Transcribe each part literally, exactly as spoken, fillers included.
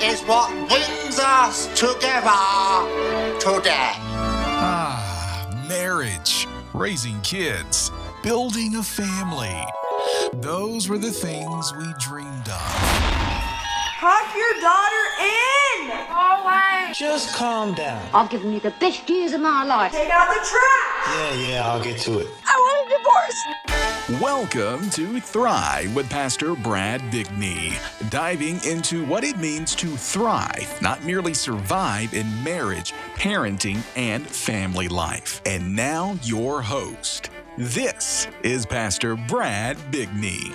is what brings us together today. Ah, marriage, raising kids, building a family. Those were the things we dreamed of. Pack your daughter in! Go away! Just calm down. I've given you the best years of my life. Take out the trash! Yeah, yeah, I'll get to it. I want a divorce! Welcome to Thrive with Pastor Brad Bigney, diving into what it means to thrive, not merely survive in marriage, parenting, and family life. And now your host. This is Pastor Brad Bigney.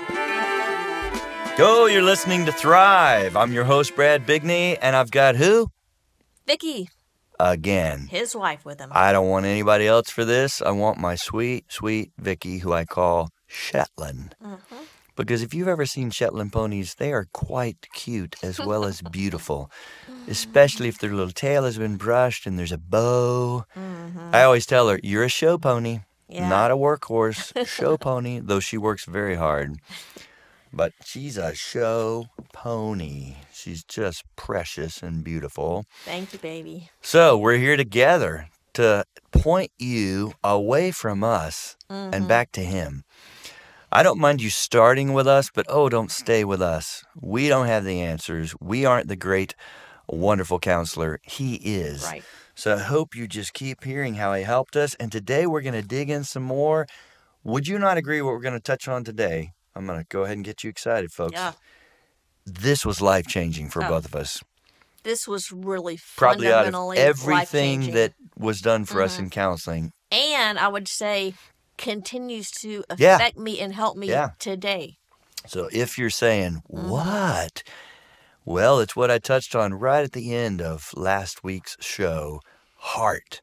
Go, you're listening to Thrive. I'm your host, Brad Bigney, and I've got who? Vicky. Again. His wife with him. I don't want anybody else for this. I want my sweet, sweet Vicky, who I call Shetland. Mm-hmm. Because if you've ever seen Shetland ponies, they are quite cute as well as beautiful, especially if their little tail has been brushed and there's a bow. Mm-hmm. I always tell her, you're a show pony, yeah. not a workhorse, show pony, though she works very hard. But she's a show pony. She's just precious and beautiful. Thank you, baby. So we're here together to point you away from us mm-hmm. and back to Him. I don't mind you starting with us, but oh, don't stay with us. We don't have the answers. We aren't the great, wonderful counselor. He is. Right. So I hope you just keep hearing how He helped us. And today we're going to dig in some more. Would you not agree what we're going to touch on today? I'm going to go ahead and get you excited, folks. Yeah. This was life-changing for oh. both of us. This was really Probably out of fundamentally everything that was done for mm-hmm. us in counseling. And I would say continues to affect yeah. me and help me yeah. today. So if you're saying, what? Well, it's what I touched on right at the end of last week's show, heart.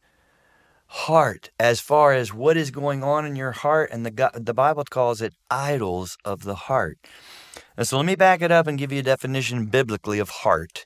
Heart, as far as what is going on in your heart, and the the Bible calls it idols of the heart. And so let me back it up and give you a definition biblically of heart,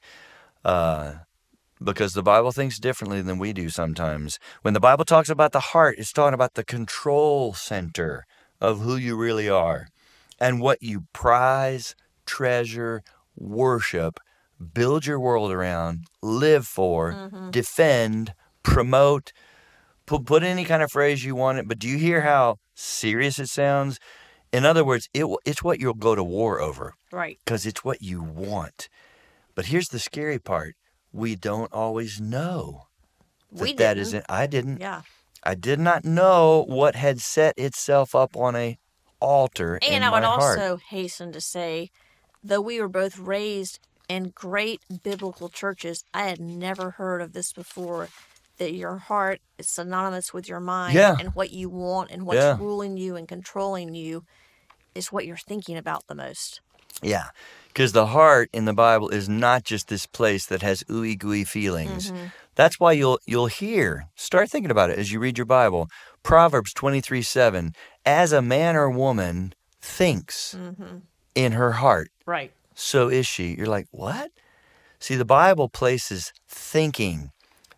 uh, because the Bible thinks differently than we do sometimes. When the Bible talks about the heart, it's talking about the control center of who you really are and what you prize, treasure, worship, build your world around, live for, mm-hmm. defend, promote. Put, put any kind of phrase you want it, but do you hear how serious it sounds? In other words, it it's what you'll go to war over. Right. Because it's what you want. But here's the scary part. We don't always know that we that didn't. isn't. I didn't. Yeah. I did not know what had set itself up on a altar and in I would my heart. also hasten to say, though we were both raised in great biblical churches, I had never heard of this before. That your heart is synonymous with your mind yeah. and what you want and what's yeah. ruling you and controlling you is what you're thinking about the most. Yeah, because the heart in the Bible is not just this place that has ooey gooey feelings. Mm-hmm. That's why you'll you'll hear, start thinking about it as you read your Bible, Proverbs twenty-three seven, as a man or woman thinks mm-hmm. in her heart, right? So is she. You're like, what? See, the Bible places thinking,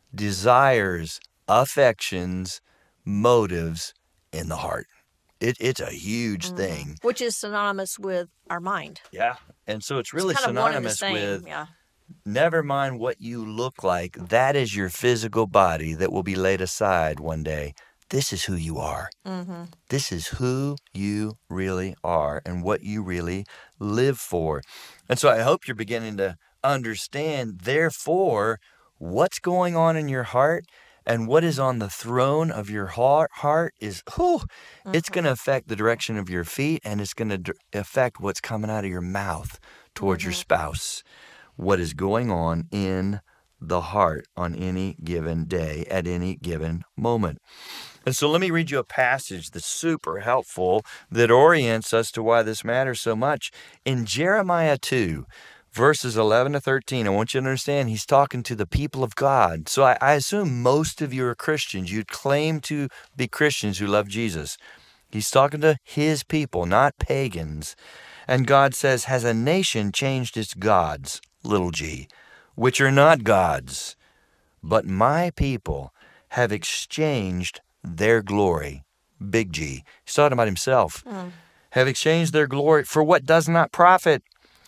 desires, affections, motives in the heart. It, it's a huge mm-hmm. thing. Which is synonymous with our mind. Yeah. And so it's really it's kind synonymous of one and the same. with yeah. never mind what you look like. That is your physical body that will be laid aside one day. This is who you are. Mm-hmm. This is who you really are and what you really live for. And so I hope you're beginning to understand, therefore, what's going on in your heart and what is on the throne of your heart, heart is, whew, mm-hmm. it's going to affect the direction of your feet, and it's going to d- affect what's coming out of your mouth towards mm-hmm. your spouse. What is going on in the heart on any given day, at any given moment. And so let me read you a passage that's super helpful that orients us to why this matters so much. In Jeremiah two, verses eleven to thirteen, I want you to understand he's talking to the people of God. So I, I assume most of you are Christians. You'd claim to be Christians who love Jesus. He's talking to his people, not pagans. And God says, has a nation changed its gods, little g, which are not gods, but my people have exchanged their glory, big G. He's talking about himself. Mm. Have exchanged their glory for what does not profit.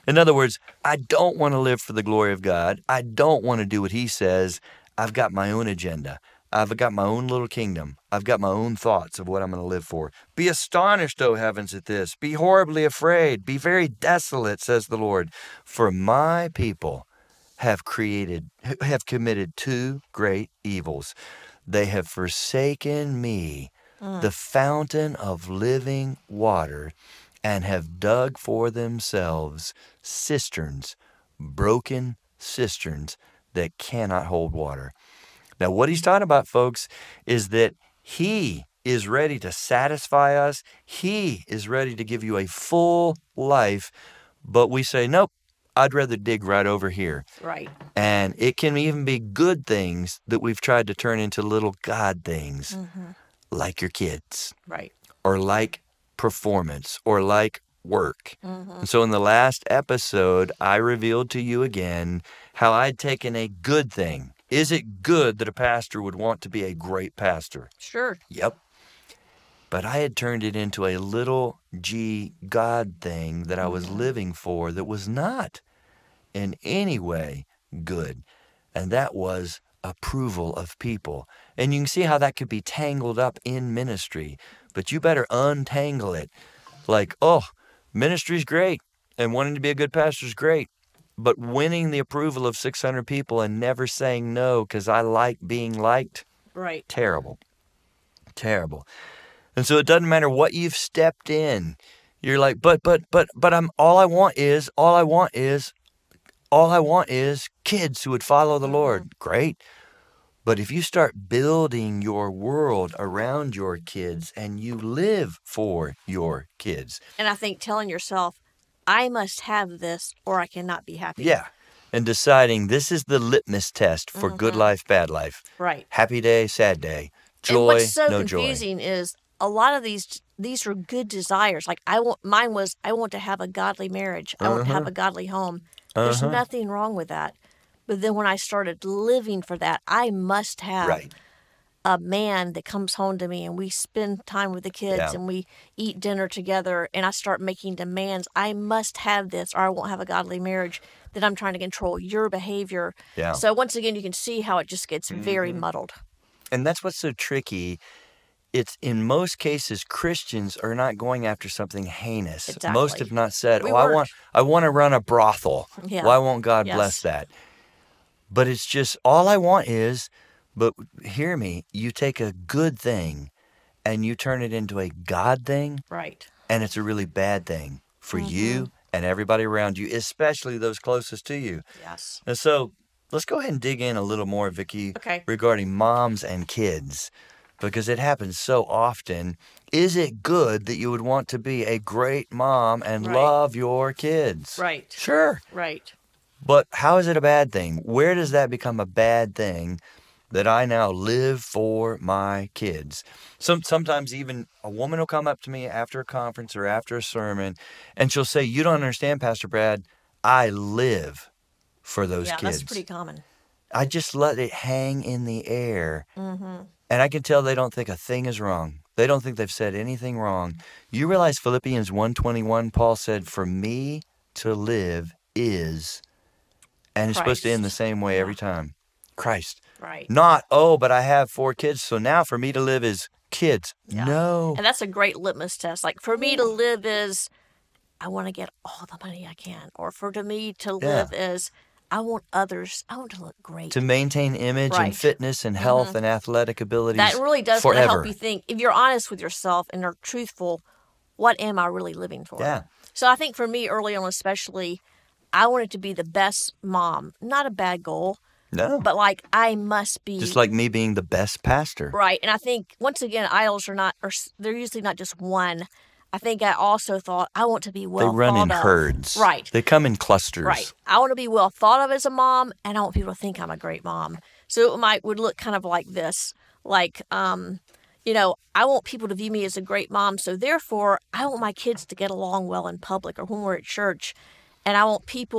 In other words, I don't want to live for the glory of God. I don't want to do what he says. I've got my own agenda. I've got my own little kingdom. I've got my own thoughts of what I'm going to live for. Be astonished, O heavens, at this. Be horribly afraid. Be very desolate, says the Lord. For my people have created, have committed two great evils. They have forsaken me, mm. the fountain of living water, and have dug for themselves cisterns, broken cisterns that cannot hold water. Now, what he's talking about, folks, is that he is ready to satisfy us. He is ready to give you a full life, but we say, nope, I'd rather dig right over here. Right. And it can even be good things that we've tried to turn into little God things, mm-hmm. like your kids. Right. Or like performance, or like work. Mm-hmm. And so in the last episode, I revealed to you again how I'd taken a good thing. Is it good that a pastor would want to be a great pastor? Sure. Yep. But I had turned it into a little g God thing that I was mm-hmm. living for that was not in any way good. And that was approval of people. And you can see how that could be tangled up in ministry. But you better untangle it. Like, oh, ministry's great, and wanting to be a good pastor is great. But winning the approval of six hundred people and never saying no because I like being liked, right? Terrible. Terrible. And so it doesn't matter what you've stepped in. You're like, but, but, but, but I'm, all I want is, all I want is, all I want is kids who would follow the Lord. Great. But if you start building your world around your kids and you live for your kids. And I think telling yourself, I must have this or I cannot be happy. Yeah. And deciding this is the litmus test for mm-hmm. good life, bad life. Right. Happy day, sad day. Joy, and what's so no confusing joy. is a lot of these these are good desires. Like I want mine was I want to have a godly marriage. I uh-huh. want to have a godly home. There's uh-huh. nothing wrong with that. But then when I started living for that, I must have right. a man that comes home to me and we spend time with the kids yeah. and we eat dinner together and I start making demands. I must have this or I won't have a godly marriage. That I'm trying to control your behavior. Yeah. So once again, you can see how it just gets very mm-hmm. muddled. And that's what's so tricky. It's in most cases, Christians are not going after something heinous. Exactly. Most have not said, we oh, I want, I want to run a brothel. Yeah. Why won't God yes. bless that? But it's just, all I want is, but hear me, you take a good thing and you turn it into a God thing. Right. And it's a really bad thing for mm-hmm. you and everybody around you, especially those closest to you. Yes. And so let's go ahead and dig in a little more, Vicki, okay. regarding moms and kids, because it happens so often. Is it good that you would want to be a great mom and right. love your kids? Right. Sure. Right. But how is it a bad thing? Where does that become a bad thing that I now live for my kids? Some Sometimes even a woman will come up to me after a conference or after a sermon, and she'll say, you don't understand, Pastor Brad, I live for those yeah, kids. Yeah, that's pretty common. I just let it hang in the air, mm-hmm. and I can tell they don't think a thing is wrong. They don't think they've said anything wrong. You realize Philippians one twenty-one, Paul said, for me to live is, and it's Christ. supposed to end the same way yeah. every time. Christ. Right. Not, oh, but I have four kids, so now for me to live is kids. Yeah. No. And that's a great litmus test. Like, for me to live is, I want to get all the money I can. Or for to me to live yeah. is, I want others, I want to look great. To maintain image right. and fitness and health mm-hmm. and athletic abilities That really does forever. Kind of help you think. If you're honest with yourself and are truthful, what am I really living for? Yeah. So I think for me, early on especially, I wanted to be the best mom. Not a bad goal. No. But like, I must be. Just like me being the best pastor. Right. And I think, once again, idols are not, or they're usually not just one. I think I also thought, I want to be well They run thought in of. herds. Right. They come in clusters. Right. I want to be well thought of as a mom, and I want people to think I'm a great mom. So it might would look kind of like this. Like, um, you know, I want people to view me as a great mom, so therefore, I want my kids to get along well in public or when we're at church. And I want people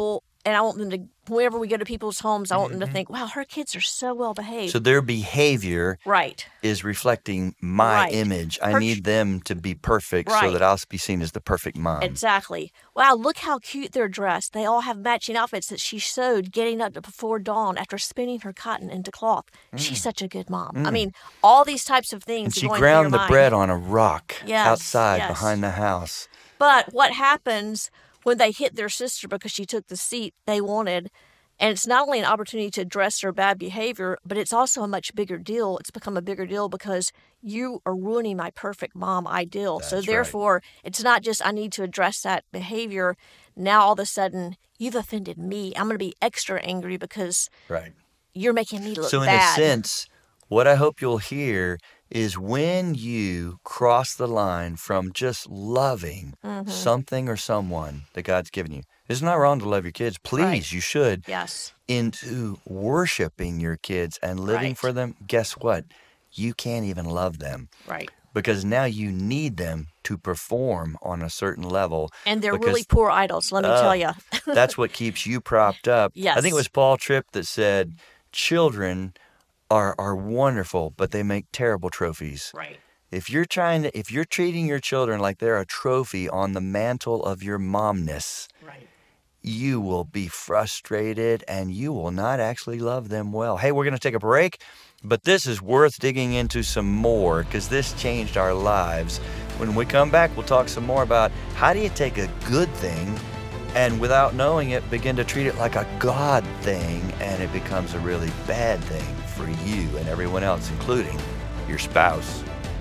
and I want them to, whenever we go to people's homes, I want them to think, wow, her kids are so well behaved. So their behavior right. is reflecting my Right. image. I Her need them to be perfect so Right. that I'll be seen as the perfect mom. Exactly. Wow, look how cute they're dressed. They all have matching outfits that she sewed getting up to before dawn after spinning her cotton into cloth. She's such a good mom. I mean, all these types of things And are she going ground through the your mind. bread on a rock Yes, outside yes. behind the house. But what happens when they hit their sister because she took the seat they wanted? And it's not only an opportunity to address their bad behavior, but it's also a much bigger deal. It's become a bigger deal because you are ruining my perfect mom ideal. so That's right. therefore, it's not just I need to address that behavior. Now all of a sudden, you've offended me. I'm going to be extra angry because Right. you're making me look So in bad. a sense, what I hope you'll hear is when you cross the line from just loving Mm-hmm. something or someone that God's given you. It's not wrong to love your kids. Please, Right. you should. Yes. Into worshiping your kids and living Right. for them, guess what? You can't even love them Right. because now you need them to perform on a certain level. And they're because really poor idols, let me Oh, tell you. that's what keeps you propped up. I think Yes. it was Paul Tripp that said, children are are wonderful, but they make terrible trophies. Right. If you're trying to, if you're treating your children like they're a trophy on the mantle of your momness, Right. you will be frustrated and you will not actually love them well. Hey, we're going to take a break, but this is worth digging into some more because this changed our lives. When we come back, we'll talk some more about how do you take a good thing and without knowing it, begin to treat it like a God thing, and it becomes a really bad thing for you and everyone else, including your spouse.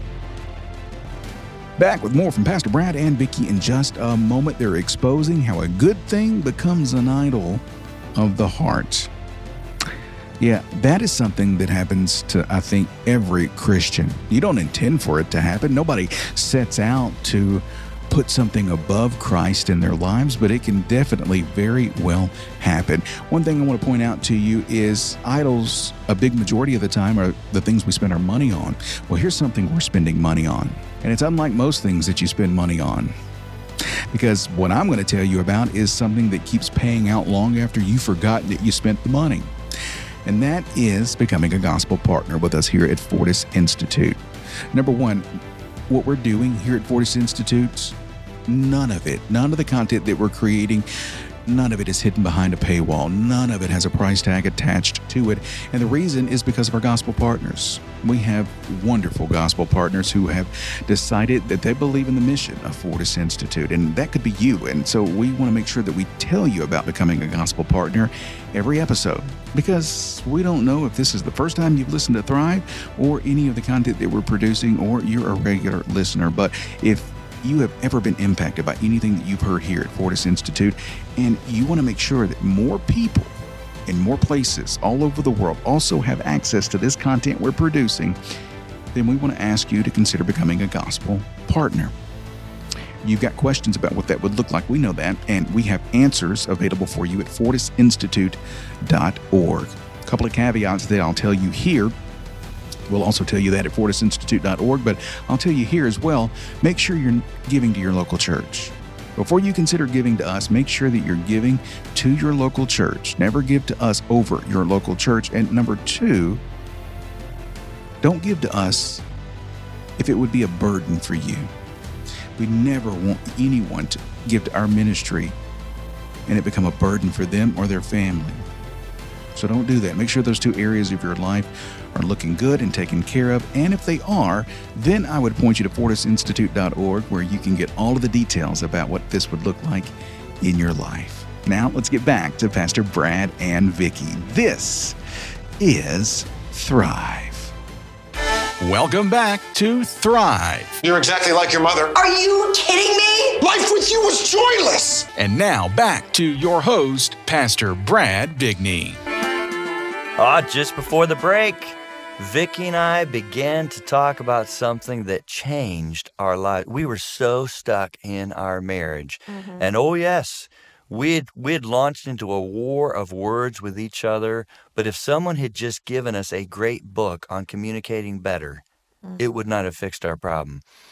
Back with more from Pastor Brad and Vicki in just a moment. They're exposing how a good thing becomes an idol of the heart. Yeah, that is something that happens to, I think, every Christian. You don't intend for it to happen. Nobody sets out to put something above Christ in their lives, but it can definitely very well happen. One thing I want to point out to you is idols, a big majority of the time, are the things we spend our money on. Well, here's something we're spending money on, and it's unlike most things that you spend money on. Because what I'm going to tell you about is something that keeps paying out long after you've forgotten that you spent the money. And that is becoming a gospel partner with us here at Fortis Institute. Number one, what we're doing here at Fortis Institute, none of it, none of the content that we're creating, none of it is hidden behind a paywall. None of it has a price tag attached to it. And the reason is because of our gospel partners. We have wonderful gospel partners who have decided that they believe in the mission of Fortis Institute, and that could be you. And so we want to make sure that we tell you about becoming a gospel partner every episode, because we don't know if this is the first time you've listened to Thrive or any of the content that we're producing, or you're a regular listener. But if you have ever been impacted by anything that you've heard here at Fortis Institute, and you want to make sure that more people in more places all over the world also have access to this content we're producing, then we want to ask you to consider becoming a gospel partner. You've got questions about what that would look like. We know that, and we have answers available for you at fortis institute dot org. A couple of caveats that I'll tell you here. We'll also tell you that at fortis institute dot org, but I'll tell you here as well, make sure you're giving to your local church. Before you consider giving to us, make sure that you're giving to your local church. Never give to us over your local church. And number two, don't give to us if it would be a burden for you. We never want anyone to give to our ministry and it become a burden for them or their family. So don't do that. Make sure those two areas of your life are looking good and taken care of. And if they are, then I would point you to fortis institute dot org, where you can get all of the details about what this would look like in your life. Now, let's get back to Pastor Brad and Vicki. This is Thrive. Welcome back to Thrive. You're exactly like your mother. Are you kidding me? Life with you was joyless. And now back to your host, Pastor Brad Bigney. Ah, just before the break, Vicki and I began to talk about something that changed our life. We were so stuck in our marriage. Mm-hmm. And oh yes, we'd, we'd launched into a war of words with each other. But if someone had just given us a great book on communicating better, mm-hmm. it would not have fixed our problem.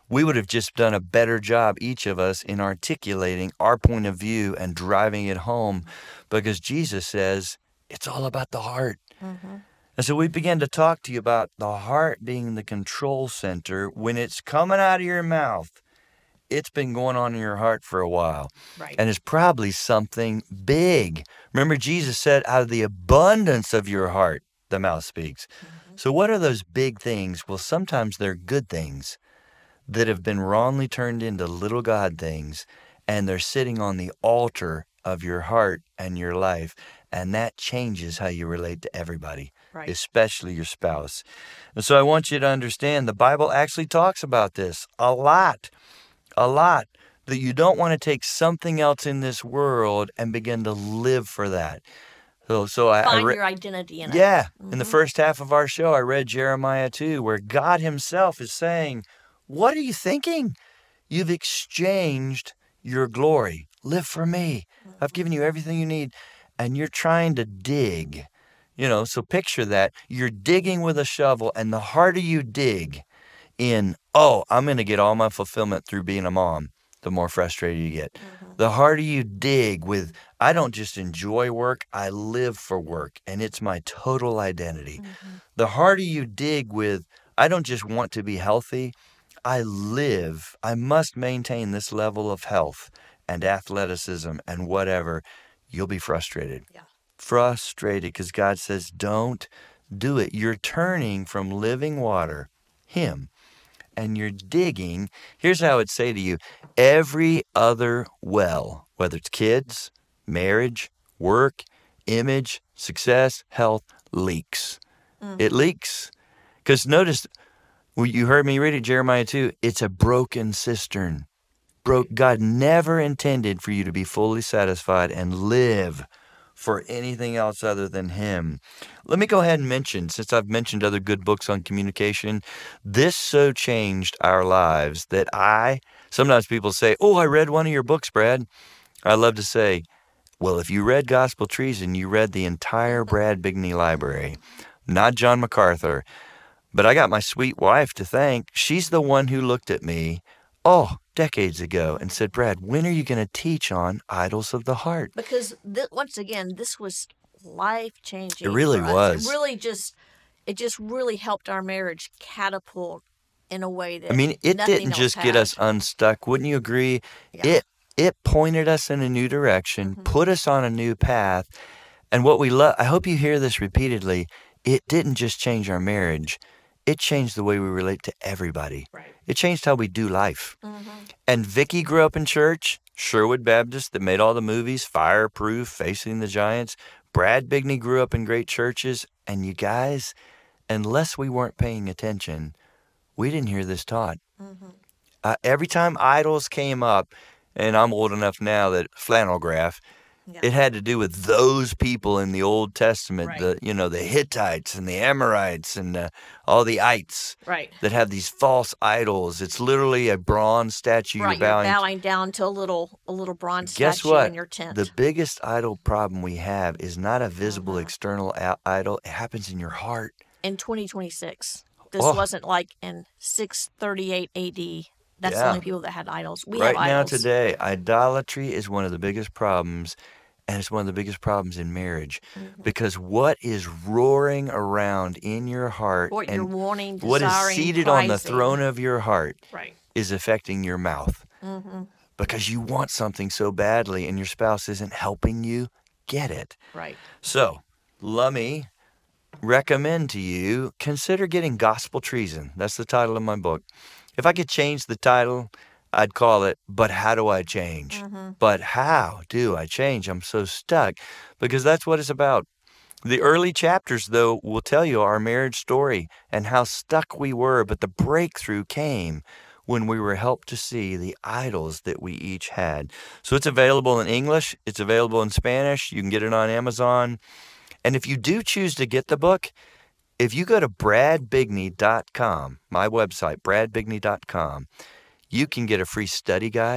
we would have just done a better job, each of us, in articulating our point of view and driving it home, because Jesus says it's all about the heart. Mm-hmm. And so we began to talk to you about the heart being the control center. When it's coming out of your mouth, it's been going on in your heart for a while. Right. And it's probably something big. Remember, Jesus said, out of the abundance of your heart, the mouth speaks. Mm-hmm. So what are those big things? Well, sometimes they're good things that have been wrongly turned into little God things, and they're sitting on the altar of your heart and your life, and that changes how you relate to everybody, right, especially your spouse. And so I want you to understand the Bible actually talks about this a lot. A lot, that you don't want to take something else in this world and begin to live for that. So, so I, Find I re- your identity in it. Yeah. Mm-hmm. In the first half of our show, I read Jeremiah two, where God himself is saying, what are you thinking? You've exchanged your glory. Live for me. Mm-hmm. I've given you everything you need. And you're trying to dig. You know, so picture that. You're digging with a shovel, and the harder you dig in, oh, I'm going to get all my fulfillment through being a mom, the more frustrated you get. Mm-hmm. The harder you dig with, I don't just enjoy work, I live for work, and it's my total identity. Mm-hmm. The harder you dig with, I don't just want to be healthy, I live, I must maintain this level of health and athleticism and whatever, you'll be frustrated. Yeah. Frustrated, because God says, don't do it. You're turning from living water, him, and you're digging. Here's how I would say to you, every other well, whether it's kids, marriage, work, image, success, health, leaks. Mm-hmm. It leaks. Because notice, well, you heard me read it, Jeremiah two, it's a broken cistern. Broke. God never intended for you to be fully satisfied and live for anything else other than him. Let me go ahead and mention, since I've mentioned other good books on communication, this so changed our lives that I, sometimes people say, oh, I read one of your books, Brad. I love to say, well, if you read Gospel Treason, you read the entire Brad Bigney library, not John MacArthur. But I got my sweet wife to thank. She's the one who looked at me, oh, decades ago and said, Brad, when are you going to teach on Idols of the Heart? Because th- once again, this was life-changing. It really was. It really just, it just really helped our marriage catapult in a way that I mean, it didn't just had. get us unstuck. Wouldn't you agree? Yeah. It it pointed us in a new direction, mm-hmm. put us on a new path. And what we love, I hope you hear this repeatedly, it didn't just change our marriage. It changed the way we relate to everybody. Right. It changed how we do life. Mm-hmm. And Vicki grew up in church, Sherwood Baptist, that made all the movies, Fireproof, Facing the Giants. Brad Bigney grew up in great churches. And you guys, unless we weren't paying attention, we didn't hear this taught. Mm-hmm. Uh, every time idols came up, and I'm old enough now that flannel graph, yeah. It had to do with those people in the Old Testament, right. the you know the Hittites and the Amorites and uh, all the ites right. that have these false idols. It's literally a bronze statue. Right, you're bowing, you're bowing down to a little a little bronze Guess statue what? in your tent. The biggest idol problem we have is not a visible uh-huh. external a- idol. It happens in your heart. In twenty twenty-six, this oh. wasn't like in six thirty-eight A D. That's yeah. the only people that had idols. We right have idols. now today, idolatry is one of the biggest problems. And it's one of the biggest problems in marriage, mm-hmm. because what is roaring around in your heart what and you're wanting, what is seated prizing. on the throne of your heart right. is affecting your mouth. Mm-hmm. Because you want something so badly and your spouse isn't helping you get it. Right. So let me recommend to you, consider getting Gospel Treason. That's the title of my book. If I could change the title, I'd call it, But How Do I Change? Mm-hmm. But how do I change? I'm so stuck. Because that's what it's about. The early chapters, though, will tell you our marriage story and how stuck we were, but the breakthrough came when we were helped to see the idols that we each had. So it's available in English. It's available in Spanish. You can get it on Amazon. And if you do choose to get the book, if you go to brad bigney dot com, my website, brad bigney dot com, you can get a free study guide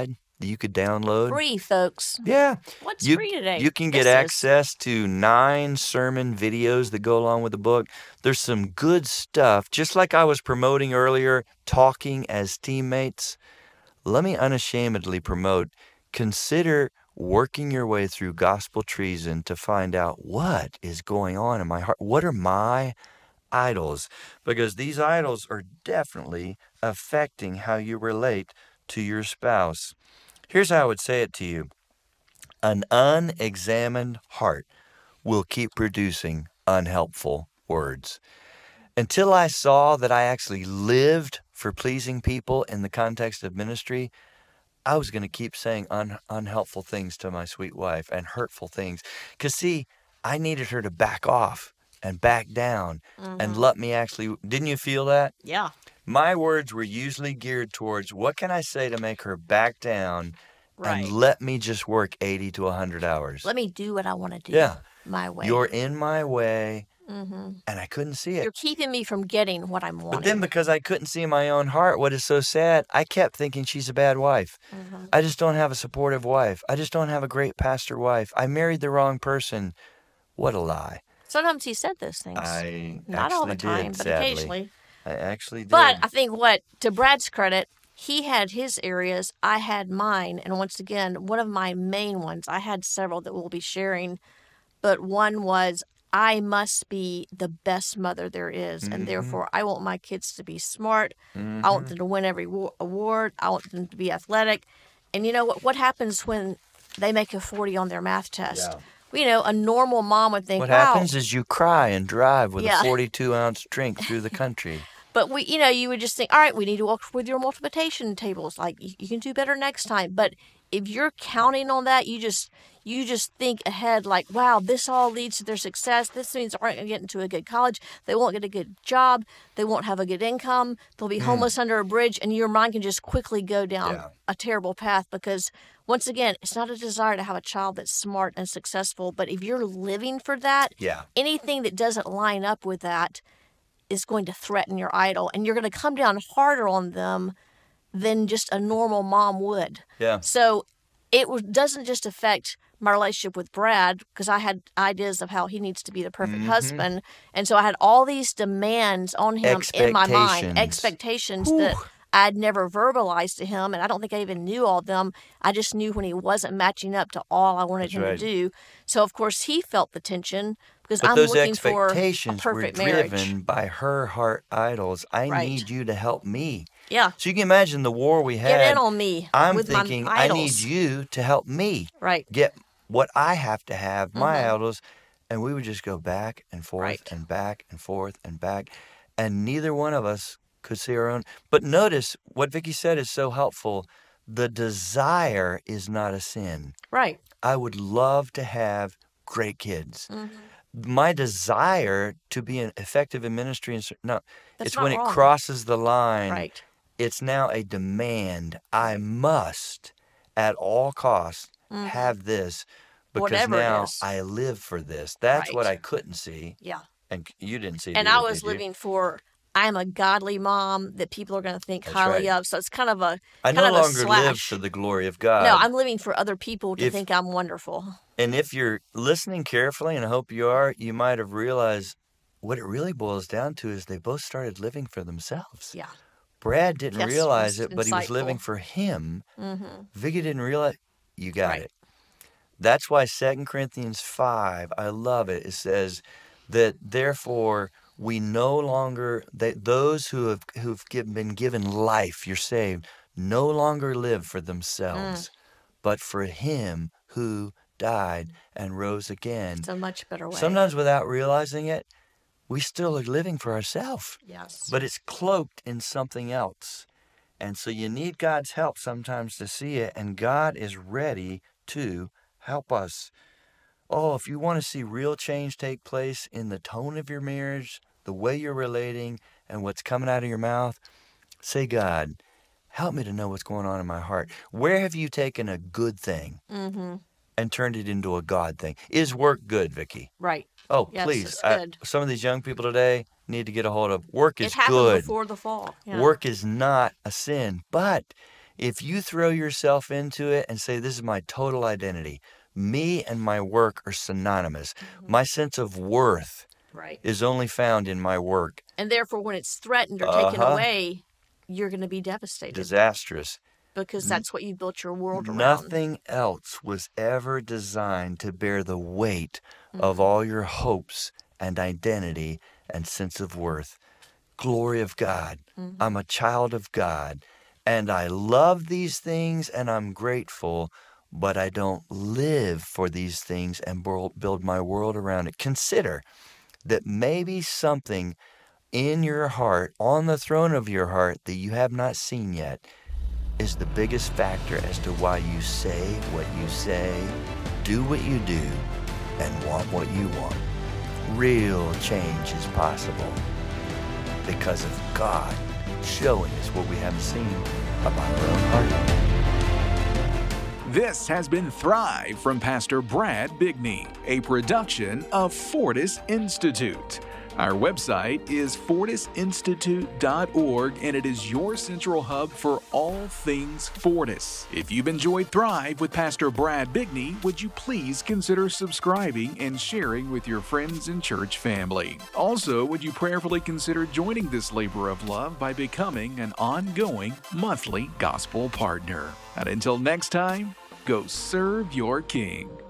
you could download. Free, folks. Yeah. What's you, free today? You can get This is- access to nine sermon videos that go along with the book. There's some good stuff. Just like I was promoting earlier, talking as teammates, let me unashamedly promote, consider working your way through Gospel Treason to find out what is going on in my heart. What are my idols? Because these idols are definitely affecting how you relate to your spouse. Here's how I would say it to you. An unexamined heart will keep producing unhelpful words. Until I saw that I actually lived for pleasing people in the context of ministry, I was going to keep saying un- unhelpful things to my sweet wife and hurtful things. Because, see, I needed her to back off and back down Mm-hmm. and let me actually... Didn't you feel that? Yeah. My words were usually geared towards what can I say to make her back down Right. and let me just work eighty to one hundred hours. Let me do what I want to do. Yeah. My way. You're in my way, mm-hmm. and I couldn't see it. You're keeping me from getting what I'm wanting. But then because I couldn't see in my own heart what is so sad, I kept thinking she's a bad wife. Mm-hmm. I just don't have a supportive wife. I just don't have a great pastor wife. I married the wrong person. What a lie. Sometimes he said those things. I Not all the actually time, did, but sadly. occasionally. I actually did. But I think what, to Brad's credit, he had his areas, I had mine. And once again, one of my main ones, I had several that we'll be sharing, but one was I must be the best mother there is. Mm-hmm. And therefore, I want my kids to be smart. Mm-hmm. I want them to win every wa- award. I want them to be athletic. And you know what? What happens when they make a forty on their math test? Yeah. You know, a normal mom would think, What wow. happens is you cry and drive with Yeah. a forty-two ounce drink through the country. But we, you know, you would just think, all right, we need to work with your multiplication tables. Like you, you can do better next time. But if you're counting on that, you just you just think ahead, like, wow, this all leads to their success. This means they aren't going to get into a good college. They won't get a good job. They won't have a good income. They'll be homeless under a bridge, and your mind can just quickly go down Yeah. a terrible path because. Once again, it's not a desire to have a child that's smart and successful, but if you're living for that, Yeah. anything that doesn't line up with that is going to threaten your idol, and you're going to come down harder on them than just a normal mom would. Yeah. So it was, doesn't just affect my relationship with Brad, because I had ideas of how he needs to be the perfect Mm-hmm. husband, and so I had all these demands on him in my mind, Expectations. expectations that I'd never verbalized to him, and I don't think I even knew all of them. I just knew when he wasn't matching up to all I wanted That's him right. to do. So, of course, he felt the tension because But I'm those looking for a expectations were perfect driven marriage. by her heart idols. I Right. need you to help me. Yeah, So you can imagine the war we had. get in on me I'm with thinking, my I idols. need you to help me Right. get what I have to have, my Mhm. idols. And we would just go back and forth Right. and back and forth and back. And neither one of us could see our own. But notice what Vicki said is so helpful. The desire is not a sin. Right. I would love to have great kids. Mm-hmm. My desire to be an effective in ministry, and no, That's it's not when it wrong. crosses the line. Right. It's now a demand. I must, at all costs, Mhm. have this because Whatever it now is. I live for this. That's what Right. I couldn't see, Yeah. and you didn't see. it And either, I was did you? living for, I'm a godly mom that people are going to think That's highly right. of. So it's kind of a I kind no of a longer live slash. for the glory of God. No, I'm living for other people to If- think I'm wonderful. And if you're listening carefully, and I hope you are, you might have realized what it really boils down to is they both started living for themselves. Yeah. Brad didn't Yes, realize that's it, but he was living insightful. for him. Mm-hmm. Vicky didn't realize. You got Right. it. That's why Second Corinthians five, I love it. It says that therefore we no longer, that those who have who've given, been given life, you're saved, no longer live for themselves, but for him who died and rose again. It's a much better way. Sometimes without realizing it, we still are living for ourselves, Yes. but it's cloaked in something else. And so you need God's help sometimes to see it, and God is ready to help us. Oh, if you want to see real change take place in the tone of your marriage, the way you're relating, and what's coming out of your mouth, say, God, help me to know what's going on in my heart. Where have you taken a good thing Mm-hmm. and turned it into a God thing? Is work good, Vicky? Right. Oh, Yes, please. it's I- good. some of these young people today need to get a hold of work It is happened good. before the fall. Yeah. Work is not a sin, but If you throw yourself into it and say, this is my total identity, me and my work are synonymous. Mm-hmm. My sense of worth right. is only found in my work. And therefore, when it's threatened or uh-huh. taken away, you're going to be devastated. Disastrous. Because that's what you built your world around. Nothing else was ever designed to bear the weight mm-hmm. of all your hopes and identity and sense of worth. Glory of God. Mm-hmm. I'm a child of God, and I love these things, and I'm grateful, but I don't live for these things and build my world around it. Consider that maybe something in your heart, on the throne of your heart, that you have not seen yet, is the biggest factor as to why you say what you say, do what you do, and want what you want. Real change is possible because of God showing us what we haven't seen about our own heart. This has been Thrive from Pastor Brad Bigney, a production of Fortis Institute. Our website is fortis institute dot org, and it is your central hub for all things Fortis. If you've enjoyed Thrive with Pastor Brad Bigney, would you please consider subscribing and sharing with your friends and church family? Also, would you prayerfully consider joining this labor of love by becoming an ongoing monthly gospel partner? And until next time, go serve your King.